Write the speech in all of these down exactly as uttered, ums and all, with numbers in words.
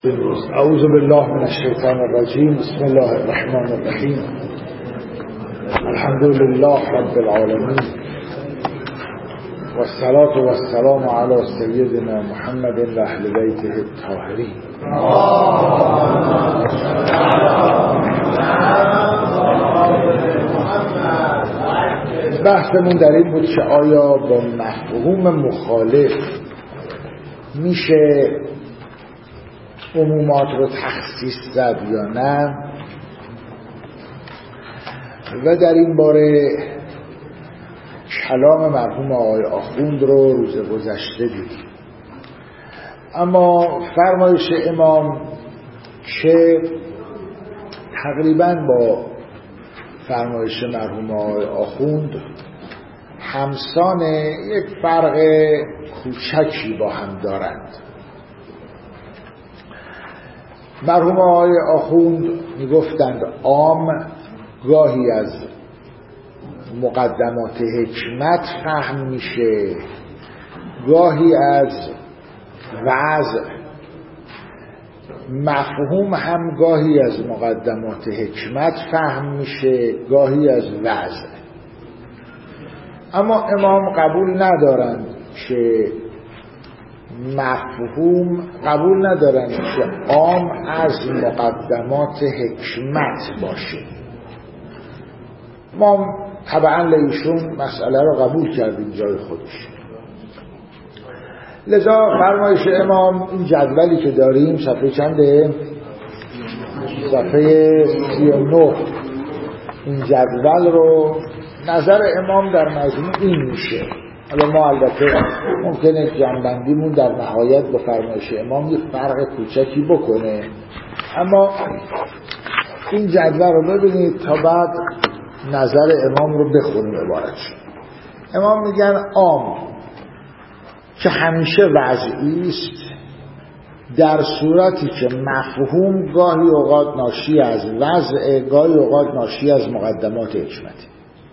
اعوذ بالله من الشیطان الرجیم. بسم الله الرحمن الرحیم. الحمد لله رب العالمین والصلاة والسلام علی سیدنا محمد و اهل بیته الطاهرین. بحثمون در این بود که آیا با مفهوم مخالف میشه عمومات رو تخصیص زد یا نه، و در این باره کلام مرحوم آقای آخوند رو روز گذشته دیدیم. اما فرمایش امام که تقریباً با فرمایش مرحوم آقای آخوند همسان، یک فرق کوچکی با هم دارند. مرحوم آقای آخوند میگفتند عام گاهی از مقدمات حکمت فهم میشه، گاهی از وضع. مفهوم هم گاهی از مقدمات حکمت فهم میشه، گاهی از وضع. اما امام قبول ندارند که مفهوم قبول ندارند که عام از مقدمات حکمت باشه. ما طبعا لیشون مسئله رو قبول کردیم جای خودش. لذا فرمایش امام این جدولی که داریم صفحه چنده؟ صفحه سی و نه. این جدول رو نظر امام در مجموع این میشه. حالا ما البته ممکنه جنبندیمون در نهایت با فرمایش امام یک فرق کوچکی بکنه، اما این جدول رو ببینید تا بعد نظر امام رو بخونیم. عبارتش امام میگن عام که همیشه وضعی است، در صورتی که مفهوم گاهی اوقات ناشی از وضع، گاهی اوقات ناشی از مقدمات حکمت.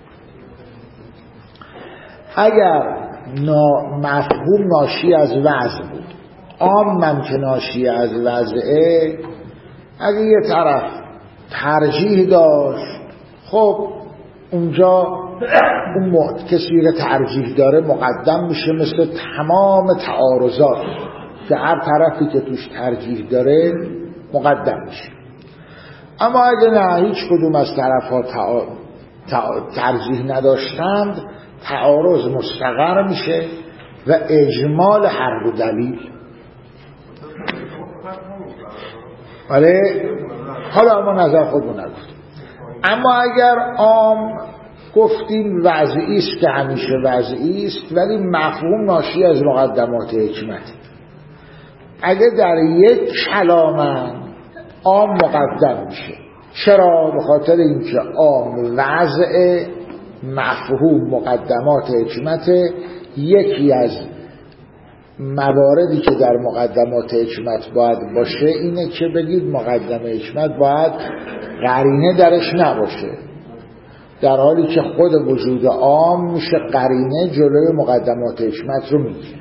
اگر مفهوم ناشی از وضع بود، عام من که ناشی از وضعه، اگه یه طرف ترجیح داشت، خب اونجا اون کسی که ترجیح داره مقدم میشه، مثل تمام تعارضات که هر طرفی که توش ترجیح داره مقدم میشه. اما اگه نه، هیچ کدوم از طرفها ترجیح نداشتند، تعارض مستقر میشه و اجمال هر دو دلیل. ولی حالا ما نظر خودمون نگفتیم. اما اگر عام گفتیم وضعی است که همیشه وضعی است، ولی مفهوم ناشی از مقدمات حکمت، اگه در یک کلامن عام مقدم میشه. چرا؟ به خاطر اینکه عام وضع، مفهوم مقدمات حکمت. یکی از مواردی که در مقدمات حکمت باید باشه اینه که بگید مقدمه حکمت باید قرینه درش نباشه، در حالی که خود وجود عام میشه قرینه جلوی مقدمات حکمت رو میگیره.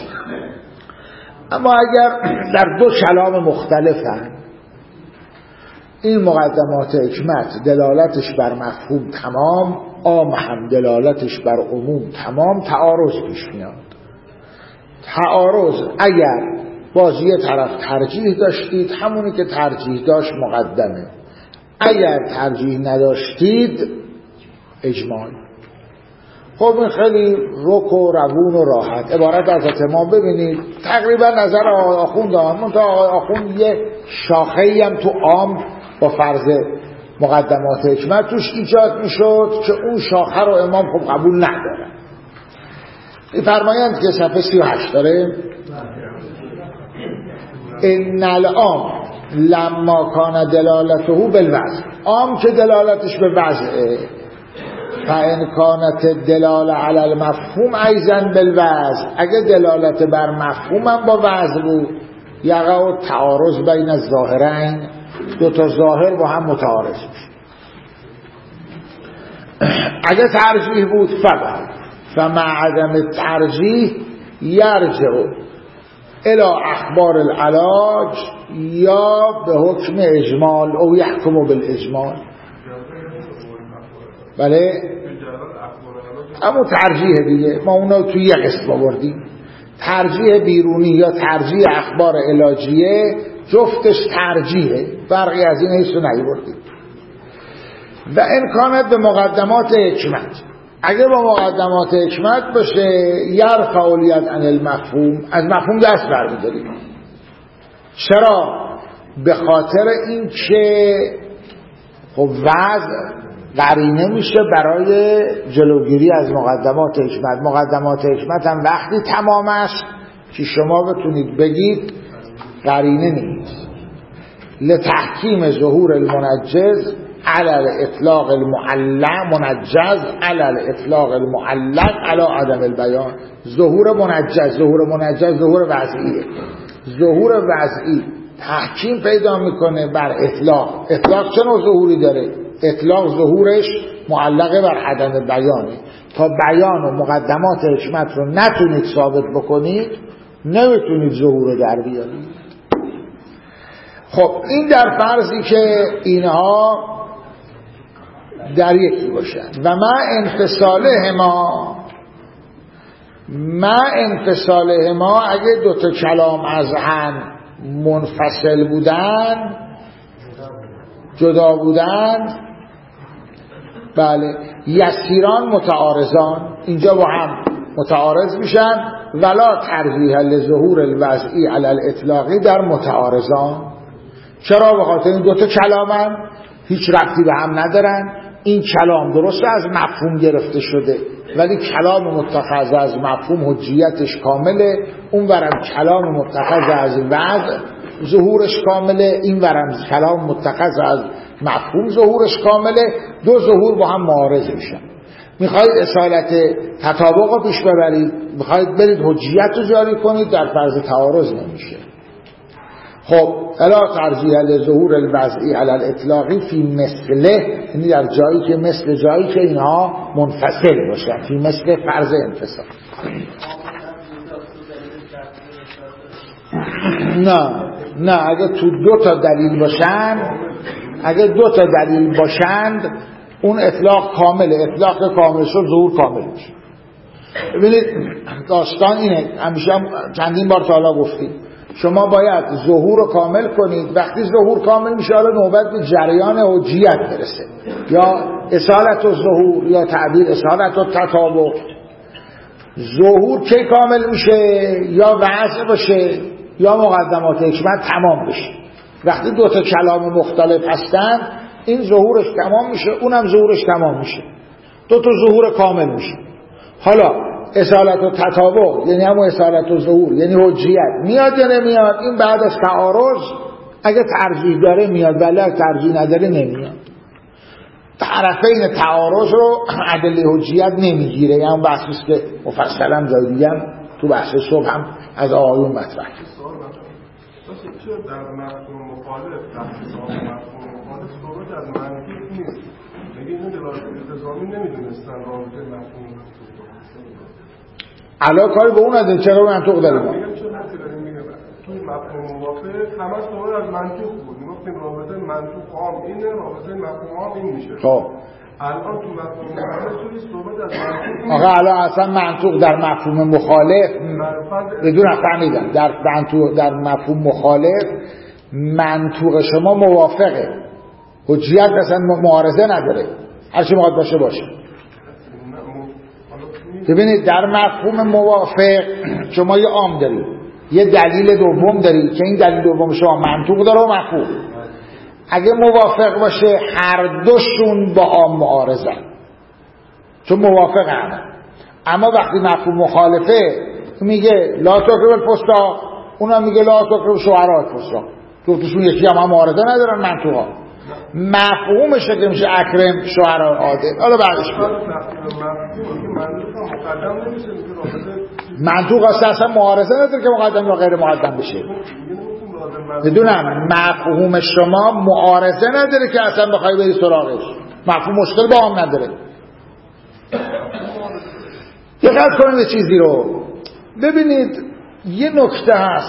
اما اگر در دو کلام مختلفن، این مقدمات حکمت دلالتش بر مفهوم تمام، عام هم دلالتش بر عموم تمام، تعارض پیش میاد. تعارض اگر باز یه طرف ترجیح داشتید، همونی که ترجیح داشت مقدمه. اگر ترجیح نداشتید، اجمال. خب این خیلی رک و روون و راحت. عبارت از ما ببینید تقریبا نظر آقای آخوند دارم، منتها آقای آخوند یه شاخه‌ای هم تو عام با فرض مقدمات حکمت توش ایجاد میشد که اون شاخه رو امام خب قبول نداره. فرمایند که صفحه سی و هشت داره ان العام لما کان دلالته بالوضع، عام که دلالتش به وضعه، فان کانت دلاله علی المفهوم ایضا بالوضع، اگه دلالت بر مفهوم هم با وضع بود، یقع تعارض بین الظاهرین، دو تا ظاهر با هم متعارض میشه. اگه ترجیح بود فقط فمع عدم ترجیح یرجع الی اخبار العلاج یا به حکم اجمال او یحکم بالاجمال. بله اما ترجیح دیگه ما اونا توی یک قسم آوردیم، ترجیح بیرونی یا ترجیح اخبار علاجیه جفتش ترجیحه، فرقی از این حیث رو نیاوردیم. و امکانات به مقدمات حکمت، اگه با مقدمات حکمت باشه یرفع الید عن المفهوم، از مفهوم دست برمی‌داریم. چرا؟ به خاطر این که خب وضع قرینه میشه برای جلوگیری از مقدمات حکمت. مقدمات حکمت هم وقتی تمام است که شما بتونید بگید قرینه نیست. لتحکیم ظهور المنجز علی الاطلاق المعلق، منجز علی الاطلاق المعلق علی عدم البیان. ظهور منجز، ظهور منجز ظهور وضعیه. ظهور وضعی تحکیم پیدا میکنه بر اطلاق. اطلاق چه نوع ظهوری داره؟ اطلاق ظهورش معلقه بر عدم بیانه. تا بیان و مقدمات حکمت رو نتونید ثابت بکنید نمیتونید ظهور رو در بیارید. خب این در فرضی که اینها در یکی باشن و ما انفصاله ما ما انفصاله ما اگه دوتا کلام از هم منفصل بودن، جدا بودن، بله یسیران متعارضان، اینجا با هم متعارض میشن. ولا ترجیح لظهور الوضعی علی الاطلاقی در متعارضان. چرا؟ به خاطر این دوتا کلامن هیچ ربطی به هم ندارن. این کلام درسته از مفهوم گرفته شده ولی کلام متخذ از مفهوم حجیتش کامله، اون ورم کلام متخذ از وضع ظهورش کامله، این ورم کلام متخذ از مفهوم ظهورش کامله. دو ظهور با هم معارض میشن. میخواید اصالت تطابق رو پیش ببرید، میخواید برید حجیت رو جاری کنید، در فرض تعارض نمیشه. خب الا ترجیح لظهور الوضعی علی الاطلاقی فی مثله، یعنی در جایی که مثل جایی که اینها منفصل باشن، فی مثل فرض انفصال. نه نه اگه تو دو تا دلیل باشن، اگه دو تا دلیل باشند اون اطلاق کامله. اطلاق کامل شد ظهور کامل میشه. ببینید داستان اینه، همیشه هم چندین بار تا حالا گفتیم شما باید ظهور رو کامل کنید. وقتی ظهور کامل میشه حالا نوبت به جریان حجیت برسه، یا اصالت الظهور یا تعبیر اصالت التطابق. ظهور کی کامل میشه؟ یا وضع باشه یا مقدمات حکمت تمام بشه. وقتی دو تا کلام مختلف هستن این ظهورش تمام میشه، اونم ظهورش تمام میشه، دو تا ظهور کامل میشه. حالا اصالت و تطابق یعنی همون اصالت و ظهور یعنی حجیت میاد یا نمیاد؟ این بعد از تعارض اگه ترجیح داره میاد، ولی اگه ترجیح نداره نمیاد. طرفین تعارض رو ادله حجیت نمیگیره. یعنی بحثیست که مفصلا جای دیگه هم تو بحث صبح هم از آقایون مطرح. چرا در مفهوم مخالف تخصیص مفهوم مخالف صحبت از منطق نیست؟ میگه این دلالت التزامی نمیدونستن رابطه مفهوم علا کاری به اون نداره. چرا منطق داریم؟ میگم چرا نفتی داریم میگم توی مفهوم موافق همه صحبت از منطق بود. میگفتیم رابطه منطق عام اینه، رابطه مفهوم عام این میشه. خب الان تو مفهوم مخالف توی صحبت از منطق آقا الان اصلا منطق در مفهوم مخالف بدون فهمیدن در منطق در مفهوم مخالف منطق شما موافقه، حجیت اصلا معارضه نداره، هر چی میخواد باشه باشه. ببینید در مفهوم موافق شما یه عام دارید، یه دلیل دوم دارید که این دلیل دوم شما منطق داره و مفهوم. اگه موافق باشه هر دوشون با عام معارضن چون موافق هم. اما وقتی مفهوم مخالفه میگه لا تکرب الفساق، اونم میگه لا تکرب شعراء الفساق، دوتاشون یکی هم, هم معارضه ندارن منطقا. مفهومشه که میشه اکرم شعراء عادل. حالا بعدش منطق اصلا معارضه نداره که مقدم یا غیر مقدم بشه. بدونم مفهوم شما معارضه نداره که اصلا بخوای بری سراغش. مفهوم مشکل با هم نداره. دقت کنید چیزی رو ببینید. یه نکته هست،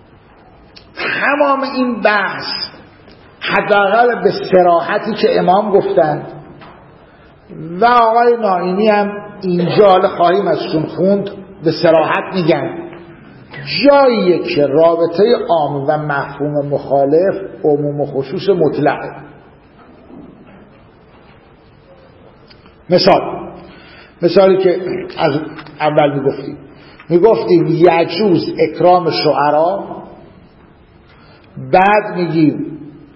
تمام این بحث حداقل به صراحتی که امام گفتن و آقای نائینی هم اینجا حالا خواهیم ازشون خوند به صراحت میگن، جاییه که رابطه عام و مفهوم مخالف عموم و خصوص مطلقه. مثال مثالی که از اول میگفتیم میگفتیم یجوز اکرام شعرا، بعد میگیم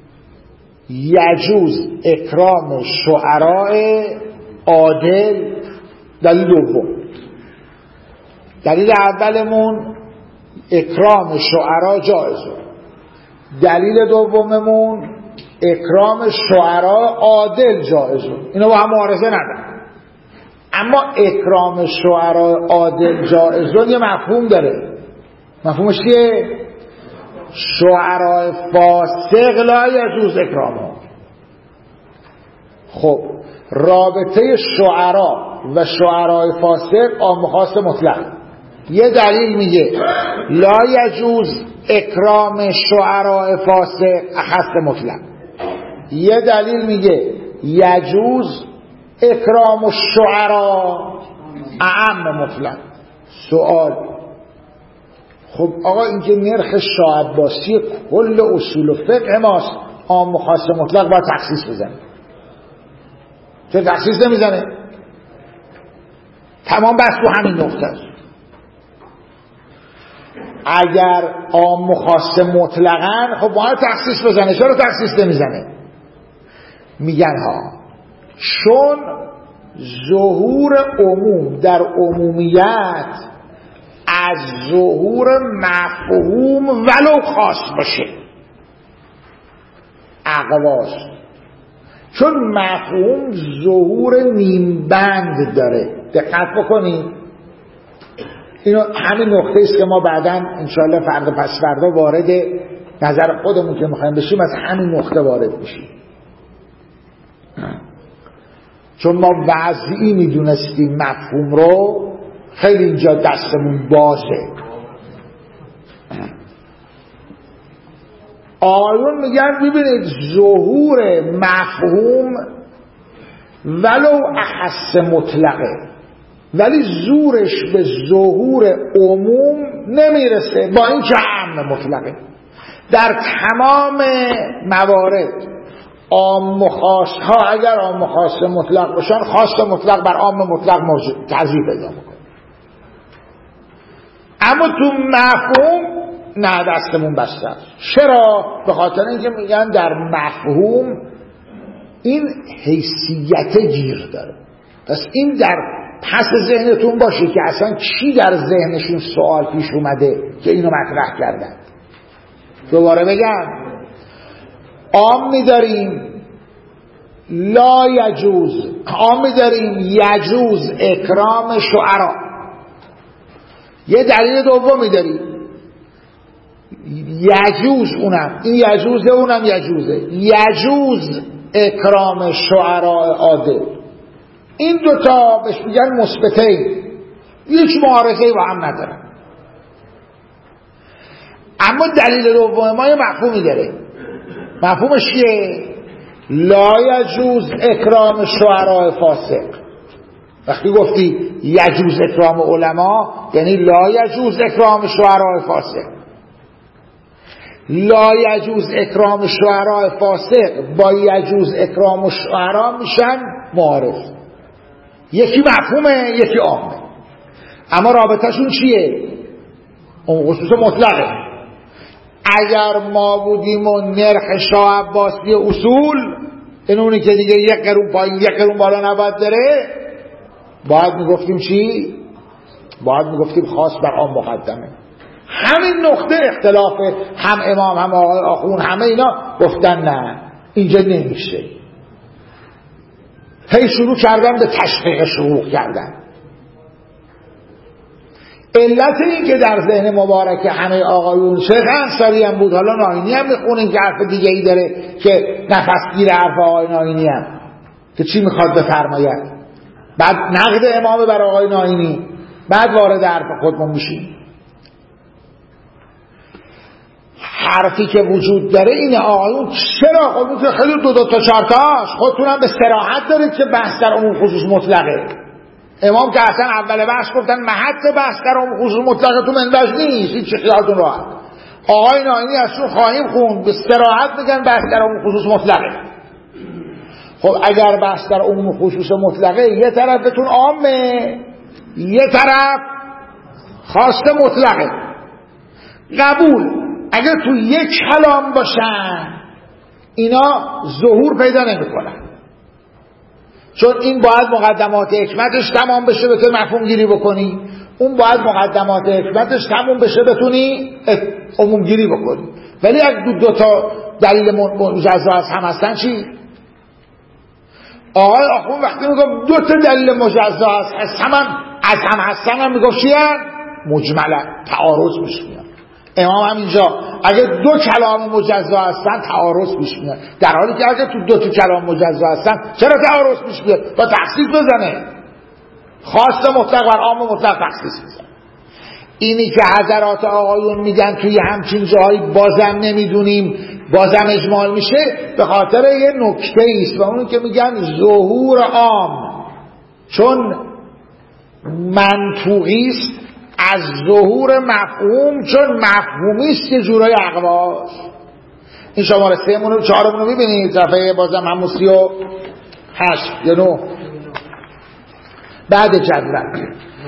یجوز اکرام شعراء عادل. دلیل دوم، دلیل اولمون اکرام شعرا جایزه، دلیل دوممون اکرام شعرا عادل جایزه. اینو با هم معارضه ندارن، اما اکرام شعرا عادل جایزه یه مفهوم داره. مفهومش چیه؟ شعرا فاسق لا یجوز اکرامه. خب رابطه شعرا و شعرای فاسق عام و خاص مطلق. یه دلیل میگه لا یجوز اکرام شعرای فاسق اخص مطلق، یه دلیل میگه یجوز اکرام الشعرا اعم مطلق. سوال، خب آقا این که نرخ شاه عباسی کل اصول و فقه ماست، عام و خاص مطلق باید تخصیص بزنه، چه تخصیص نمیزنه؟ تمام بحث تو همین نقطه است. اگر عام و خاص مطلقاً خب باید تخصیص بزنه، چرا تخصیص نمیزنه؟ میگن ها چون ظهور عموم در عمومیت از ظهور مفهوم ولو خاص باشه اقواس، چون مفهوم ظهور نیم بند داره. دقت بکنید، اینو همین نقطه است که ما بعداً انشاءالله فردا پس فردا وارد نظر خودمون که میخوایم بشیم از همین نقطه وارد بشیم، چون ما وضعی میدونستیم مفهوم رو، خیلی اینجا دستمون بازه. آیون میگن ببینید ظهور مفهوم ولو اخص مطلقه، ولی زورش به ظهور عموم نمیرسه با این که عام مطلقه. در تمام موارد عام و خاص ها اگر عام و خاص مطلق باشن، خاص مطلق بر عام مطلق تضییف پیدا میکنه، اما تو مفهوم نه، دستمون بسته است. چرا؟ به خاطر اینکه میگن در مفهوم این حیثیت گیر داره. پس این در پس ذهنتون باشه که اصلا چی در ذهنشون سوال پیش اومده که اینو مطرح کردن. دوباره بگم، عام می‌داریم لا یجوز، عام می‌داریم یجوز اکرام شعرا، یه دلیل دومی داریم یجوز، اونم این یجوزه اونم یجوزه، یجوز اکرام شعرا عادل. این دوتا بهش میگن مثبتین، هیچ معارضه‌ای با هم ندارن. اما دلیل دوم ما یه مفهومی داره. مفهومش چیه؟ لا یجوز اکرام شعرا فاسق. وقتی گفتی یجوز اکرام علما یعنی لا یجوز اکرام شعرا فاسق. لا یجوز اکرام شعرا فاسق با یجوز اکرام شعرا میشن معارض. یکی مفهومه یکی عامه، اما رابطهشون چیه؟ اون خصوص مطلقه. اگر ما بودیم و نرخ شاه عباسی اصول این اونی که دیگه یک قرون پایین یک قرون بالا نباید داره، باید میگفتیم چی؟ باید میگفتیم خاص بر عام مقدمه. همین نقطه اختلافه، هم امام هم آقای آخون همه اینا گفتن نه اینجا نمیشه. هی شروع کردن به تشقیق شروع کردن. علت این که در ذهن مبارک همه آقایون شیخ انصاری هم بود، حالا نائینی هم میخونیم که حرف دیگه ای داره که نفس گیر حرف آقای نائینی هم که چی میخواد بفرماید، بعد نقد امام بر آقای نائینی، بعد وارد حرف خودمون میشیم. حرفی که وجود داره اینه آقایون چرا خودمون که خیلی دو دو تا چهار تاش خودتونم به صراحت دارید که بحث در عموم خصوص مطلقه. امام که اصلا اول بحث گفتن محط بحث در عموم خصوص مطلقه تو منبج نیست، این چه خیالتون راحت. آقای ناینی از تو خواهیم خوند به صراحت میگن بحث در عموم خصوص مطلقه. خب اگر بحث در عموم خصوص مطلقه یه طرفتون عامه یه طرف خواسته مطلقه، قبول. اگر تو یک کلام باشن اینا ظهور پیدا نمیکنن، چون این باید مقدمات حکمتش تمام بشه بتونی مفهوم گیری بکنی، اون باید مقدمات حکمتش تمام بشه بتونی عموم گیری بکنی. ولی اگه دو, دو تا دلیل مجزا از هم هستن چی؟ آقای آخون وقتی میگم دو تا دلیل مجزا از هم از هم هستن هم میگم چی هم؟ مجمله تعارض پیش میاد. امام هم اینجا اگه دو کلام مجزا هستن تعارض پیش میاد، در حالی که اگه تو دو تا کلام مجزا هستن چرا تعارض پیش میاد؟ با تخصیص بزنه، خاص مطلق بر عام مطلق تخصیص بزنه. اینی که حضرات آقایون میگن توی همچین جایی بازم نمیدونیم بازم اجمال میشه به خاطر یه نکته ایست و اون که میگن ظهور عام چون منطوقی است از ظهور مفهوم چون مفهومیست که جورای اقواس. این شماره سه مونو چهار مونو میبینید صفحه بازم همون سی و هشت یا نو بعد جدول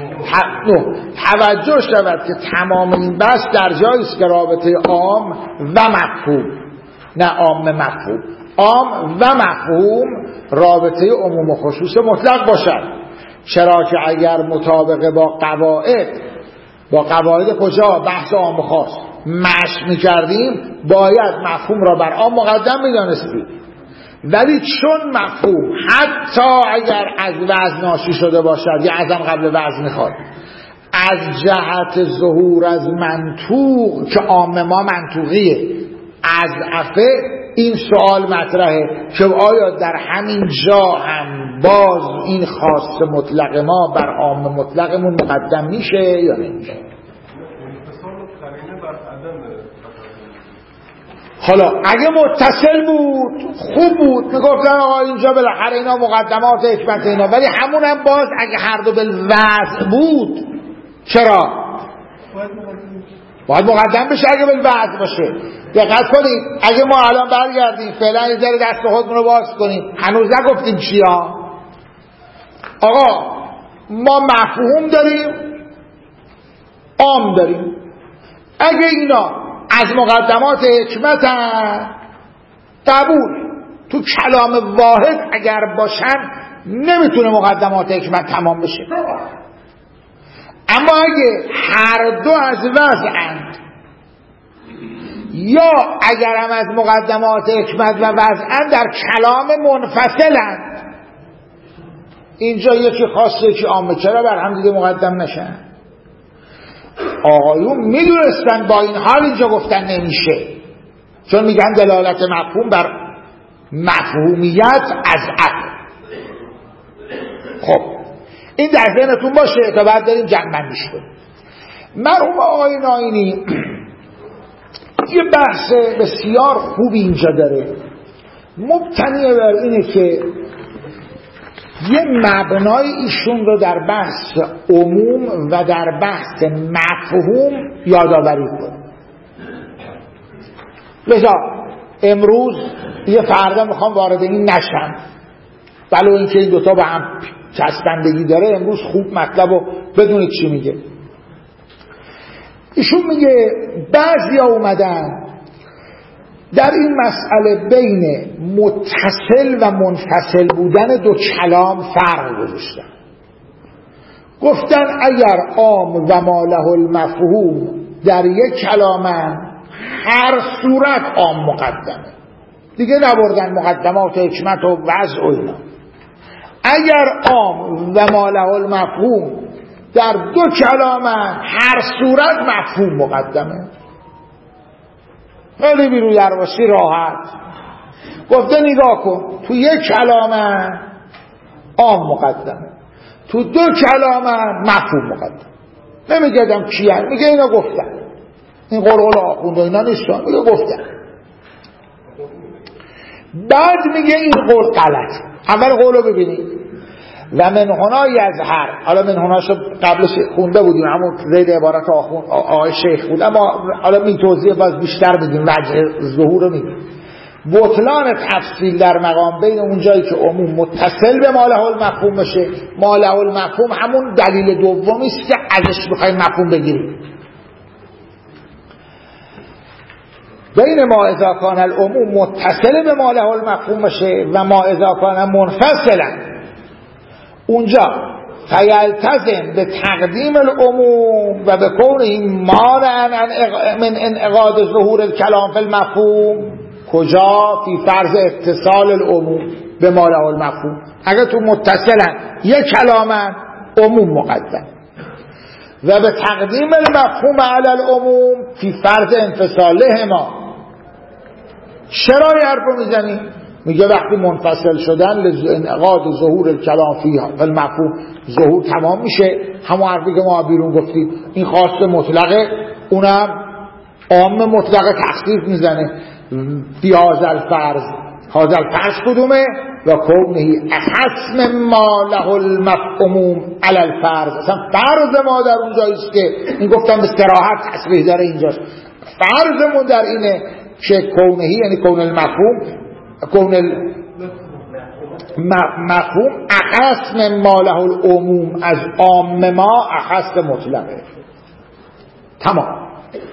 توجه شود که تمام این بحث در جایی است که رابطه عام و مفهوم، نه عام مفهوم، عام و مفهوم رابطه عموم و خصوص مطلق باشد. چرا که اگر مطابق با قواعد با قواعد کجا بحث عام و خاص مشق می‌کردیم باید مفهوم را بر عام مقدم می‌دانستیم، ولی چون مفهوم حتی اگر از وزن ناشی شده باشد یا ازم قبل وزن میخواد از جهت ظهور از منطوق که عام ما منطوقیه از افه این سوال مطرحه که آیا در همین جا هم باز این خاص مطلق ما بر عام مطلقمون مقدم میشه یا نمیشه. حالا اگه متصل بود خوب بود میگفتن آقا اینجا بالاخره اینا مقدمات حکمت اینا، ولی همون هم باز اگه هر دو بالوضع بود چرا؟ باید مقدم بشه اگه بالوضع باشه. دقت کنید اگه ما الان برگردیم فعلا یه ذره دست خودمون رو باز کنیم هنوز نگفتیم چیا؟ آقا ما مفهوم داریم عام داریم، اگه اینا از مقدمات حکمت هم قبول تو کلام واحد اگر باشن نمیتونه مقدمات حکمت تمام بشه. اما اگه هر دو از وضعند یا اگر هم از مقدمات حکمت و وضعند در کلام منفصلند، اینجا یکی خاصه که عامه چرا بر هم دیگه مقدم نشن؟ آقایون میدونستن با این حال اینجا گفتن نمیشه، چون میگن دلالت مفهوم بر مفهومیت از عقل. خب این در ذهنتون باشه تا بعد داریم جمع‌بندیش کنیم. مرحوم آقای ناینی یه بحث بسیار خوبی اینجا داره، مبتنی بر اینه که یه مبنای ایشون رو در بحث عموم و در بحث مفهوم یادآوری کنه. لذا امروز یه فردا میخوام وارد این نشم، ولو اینکه این دوتا به هم چسبندگی داره، امروز خوب مطلب رو بدونید چی میگه. ایشون میگه بعضی ها اومدن در این مسئله بین متصل و منفصل بودن دو کلام فرق گذاشتن. گفتن اگر عام و ما له المفهوم در یک کلامن هر صورت عام مقدمه، دیگه نبردن مقدمات حکمت و وضع و اینا. اگر عام و ما له المفهوم در دو کلامن هر صورت مفهوم مقدمه. خیلی بیرو درواسی راحت گفته نگاه کن تو یک کلامه عام مقدمه، تو دو کلامه مفهوم مقدمه. نمیگردم کیه، میگه اینا گفتن. این قرقل آخوند و اینا نیستن، میگه گفتن. بعد میگه این قول غلط. اول قولو ببینید و من هنا یظهر. حالا من هنا شو قبلش خونده بودیم، همون زید عبارت آخوند آقای شیخ بود، اما حالا می توضیح باز بیشتر میدیم، وجه ظهور رو میدیم. بطلان تفصیل در مقام بین اون جایی که عموم متصل به ما له المفهوم بشه. ما له المفهوم همون دلیل دومی است که ازش بخوایم مفهوم بگیریم. بین ما اذا کان العموم متصل به ما له المفهوم بشه و ما اذا کان منفصلا، اونجا فیلتزم به تقدیم العموم و به کون این مانع من انعقاد ظهور الکلام فی المفهوم. کجا؟ فی فرض اتصال العموم به ما له المفهوم. اگر تو متصلا یک کلامن، عموم مقدم، و به تقدیم المفهوم علی العموم فی فرض انفصالهما. چرا این حرف رو میزنی؟ میگه وقتی منفصل شدن انعقاد ظهور الکلام فی المفهوم، ظهور تمام میشه. همون حرفی که ما بیرون گفتیم، این خاص مطلقه، اونم عام مطلقه تخصیص میزنه. فی هذا الفرض، هذا الفرض کدومه؟ و کونه اخص ما له المفهوم علی الفرض. اصلا فرض ما در اون جاییست که این گفتم به صراحت تصریح داره اینجاست. فرضمون در اینه که کونه یعنی کون المفهوم، کون المفهوم اخص ما له العموم، از عام ما اخص مطلقه. تمام.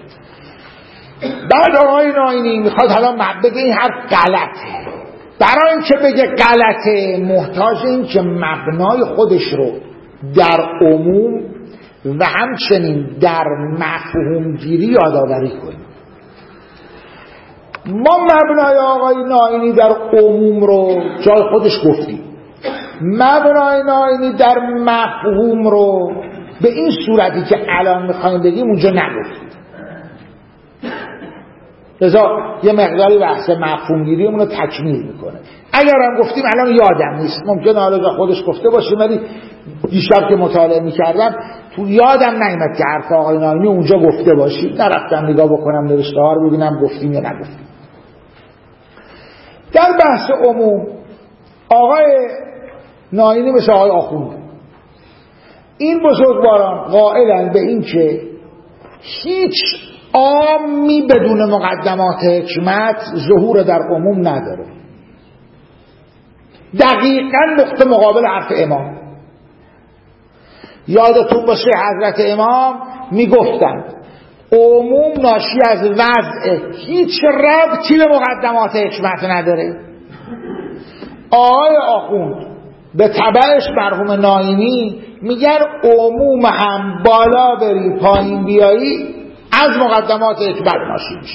بعد آقای ناینی میخواد حالا بگه این حرف غلطه. برای اینکه بگه غلطه محتاج این که مبنای خودش رو در عموم و همچنین در مفهوم گیری یادآوری کنیم. ما مبنای آقای ناینی در عموم رو جای خودش گفتیم، مبنای ناینی در مفهوم رو به این صورتی که الان میخوایم بگیم اونجا نگفتیم. لذا یه مقداری بحث مفهوم گیری اونو تکمیل میکنه. اگر هم گفتیم الان یادم نیست، ممکنه حالا خودش گفته باشیم، ولی دیشب که مطالعه میکردم تو یادم نیامد که حرف آقای ناینی اونجا گفته باشیم. نرفتم نگاه بکنم نوشته ها رو ببینم گفتیم یا نگفتیم. در بحث عموم آقای ناینی مثل آقای آخوند، این بزرگواران قائلن به این که هیچ عامی بدون مقدمات حکمت ظهور در عموم نداره. دقیقاً نقطه مقابل حرف امام. یادتون باشه حضرت امام میگفتند عموم ناشی از وضع، هیچ ربطی به مقدمات حکمت نداره. آقای آخوند به تبعش مرحوم ناینی میگن عموم هم بالا بری پایین بیایی از مقدمات حکمت ناشی میشه.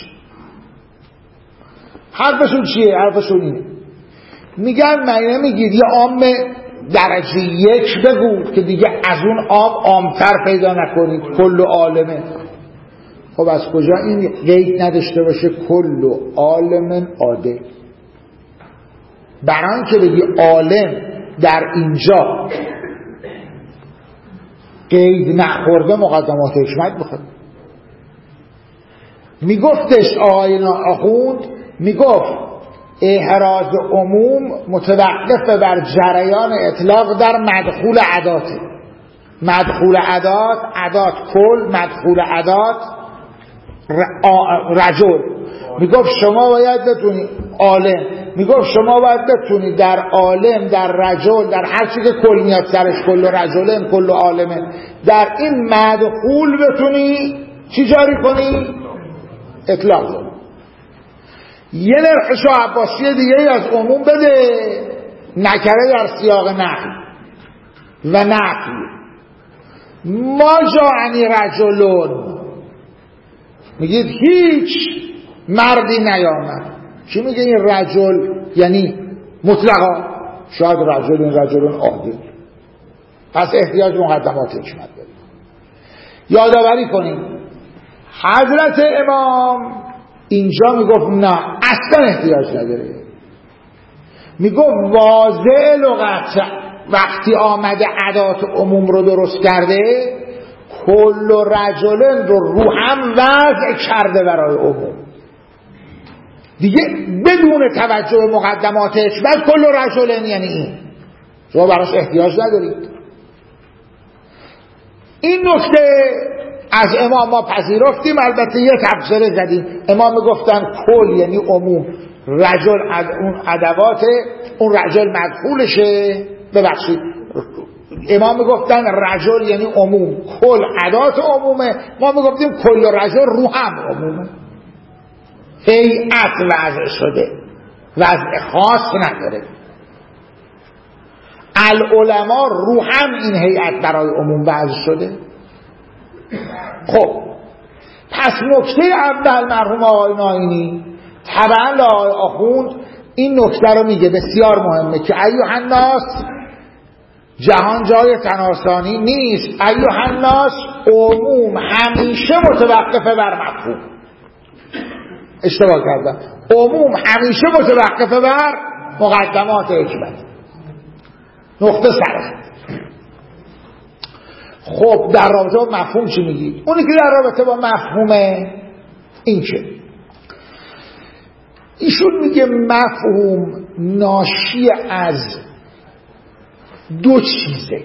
حرفشون چیه؟ حرفشون اینه، میگن من نمیگید یه عام درجه یک بگو که دیگه از اون عام عامتر پیدا نکنید، کل عالمه. خب از کجا این قید نداشته باشه کل عالم عادل؟ برای که بگی عالم در اینجا قید نخورده مقدمات حکمت بخواد. میگفتش آقای آخوند، میگفت احراز عموم متوقف بر جریان اطلاق در مدخول عداته. مدخول عدات، عدات کل، مدخول عدات رجل. میگفت شما باید بتونی عالم، میگفت شما باید بتونی در عالم، در رجل، در هر چی که کل میاد سرش، کل رجلن کل عالمه، در این مدخول بتونی چی جاری کنی؟ اطلاق کنی. یه نرخ شاه عباسی دیگه از عموم بده، نکره در سیاق نقل و نقل. ما جاعنی رجلون، میگید هیچ مردی نیامد. چی میگه این رجل؟ یعنی مطلقا شاید رجل این رجلون عادل، پس احتیاج مقدمات حکمت داریم. یادآوری کنیم حضرت امام اینجا میگفت نه اصلا احتیاج نداره. میگفت واضح لغت وقتی آمده ادات عموم رو درست کرده، کل رجلن رو رو هم وضع کرده برای عموم، دیگه بدون توجه به مقدماتش بس کل رجلن یعنی این، شما براش احتیاج ندارید. این نکته از امام ما پذیرفتیم، البته یه تفسیر زدیم. امام گفتن کل یعنی عموم، رجل اون ادوات اون رجل مدخولشه، ببخشید امام گفتن رجل یعنی عموم، کل ادات عمومه، ما میگفتیم کل رجل رو هم عمومه، هیئت وضع شده، وضع خاص نداره. العلماء رو هم این هیئت برای عموم وضع شده. خب پس نکته اول مرحوم آقای ناینی طبعا لآقای آخوند این نکته رو میگه بسیار مهمه که ایها الناس، جهان جای تناسانی نیست، ایها الناس عموم همیشه متوقفه بر مفهوم. اشتباه کردم، عموم همیشه متوقفه بر مقدمات حکمت. نقطه سر. خب در رابطه با مفهوم چی میگی؟ اونی که در رابطه با مفهومه این چه؟ ایشون میگه مفهوم ناشی از دو چیزه،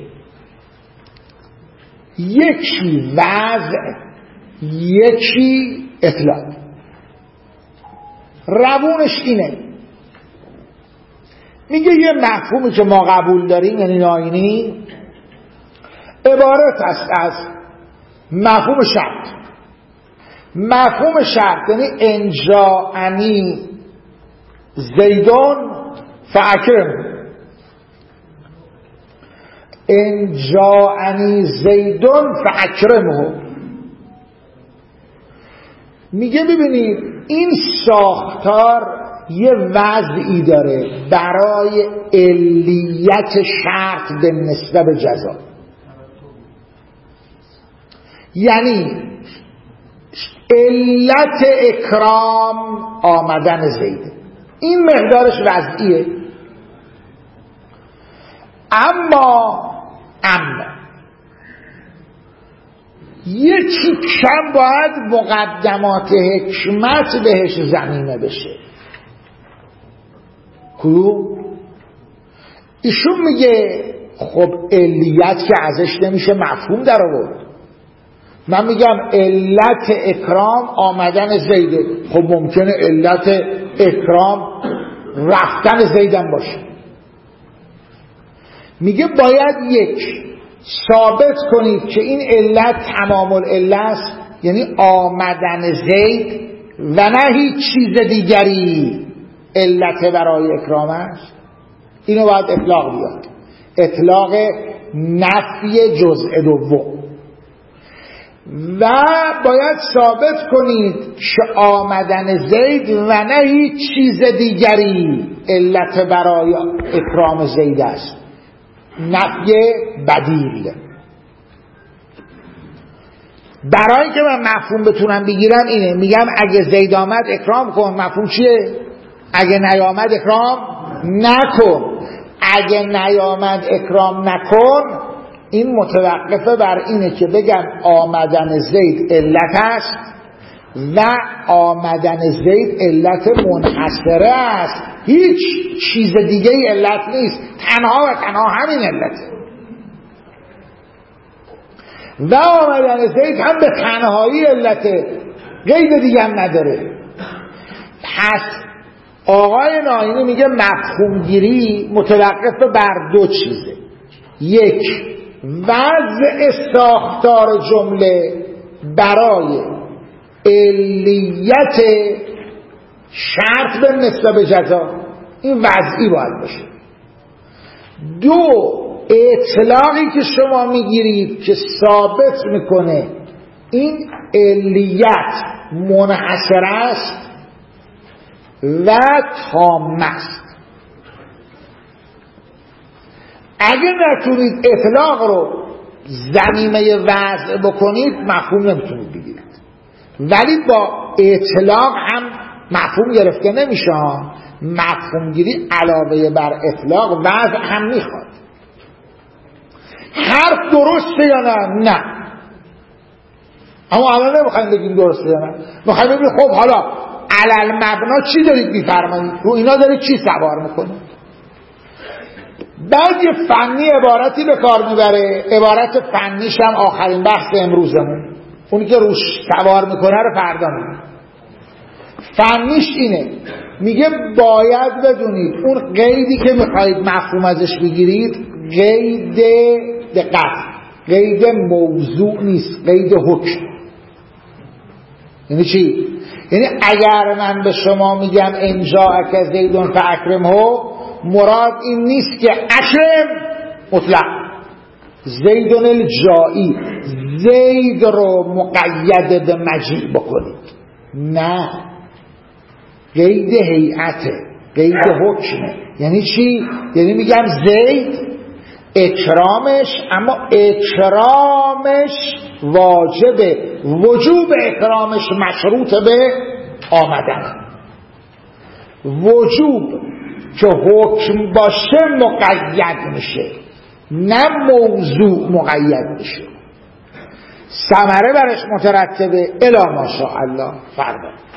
یکی وضع، یکی اطلاق. روونش اینه، میگه یه مفهومی که ما قبول داریم یعنی ناینی عبارت است از مفهوم شرط. مفهوم شرط یعنی انجاءنی زیدون فاکرم، انجاءنی زیدون فاکرمه. میگه ببینید این ساختار یه وضعی داره برای علیت شرط به نسبت به جزا، یعنی علت اکرام آمدن زید، این مقدارش وضعیه. اما اما یکی کم باید مقدمات حکمت بهش ضمیمه بشه. کدوم؟ ایشون میگه خب علیت که ازش نمیشه مفهوم در آورد. من میگم علت اکرام آمدن زیده، خب ممکنه علت اکرام رفتن زیدن باشه. میگه باید یک ثابت کنید که این علت تمام العله است، یعنی آمدن زید و نه هیچ چیز دیگری علت برای اکرام است. اینو باید اطلاق بیاد، اطلاق نفی جزء دوم. و باید ثابت کنید که آمدن زید و نه هیچ چیز دیگری علت برای اکرام زید است، نفی بدیل. برای که من مفهوم بتونم بگیرم اینه، میگم اگه زید آمد اکرام کن، مفهوم چیه؟ اگه نیامد اکرام نکن. اگه نیامد اکرام نکن این متوقفه بر اینه که بگم آمدن زید علت است و آمدن زید علت منحصره است، هیچ چیز دیگه ای علت نیست، تنها و تنها همین علته. و آمدن زید هم به تنهایی علته، قید دیگه هم نداره. پس آقای ناینی میگه مفهوم گیری متوقف بر دو چیزه، یک وضع ساختار جمله برای علیت شرط به نسبت به جزا، این وضعی باید باشه. دو اطلاقی که شما میگیرید که ثابت میکنه این علیت منحصر است و تام است. اگه نتونید اطلاق رو ضمیمه وضع بکنید مفهوم نمیتونید بگیرید، ولی با اطلاق هم مفهوم گرفته نمیشه. مفهوم گیری علاوه بر اطلاق وضع هم میخواد. حرف درسته یا نه؟ نه. اما الان نمیخوایم بگیم درسته یا نه، میخوایم بگیم خب حالا علل مبنا چی دارید میفرمایید، رو اینا دارید چی سوار میکنید. بعد یه فنی عبارتی به کار میبره، عبارت فنیش هم آخرین بحث امروزمون، اونی که روش سوار میکنه رو فردا میگه. فنیش اینه، میگه باید بدونید اون قیدی که میخواید مفهوم ازش بگیرید قید دقت، قید موضوع نیست، قید حکم. یعنی چی؟ یعنی اگر من به شما میگم انجاءک زیدون فاکرمه، مراد این نیست که اکرم مطلق، زیدون الجائی، زید رو مقید به مجیء بکنید، نه، قید هیئته، قید حکمه. یعنی چی؟ یعنی میگم زید اکرامش، اما اکرامش واجبه، وجوب اکرامش مشروط به آمدن. وجوب که حکم باشه مقید میشه، نه موضوع مقید میشه. ثمره برش مترتبه الی ماشاءالله فردا.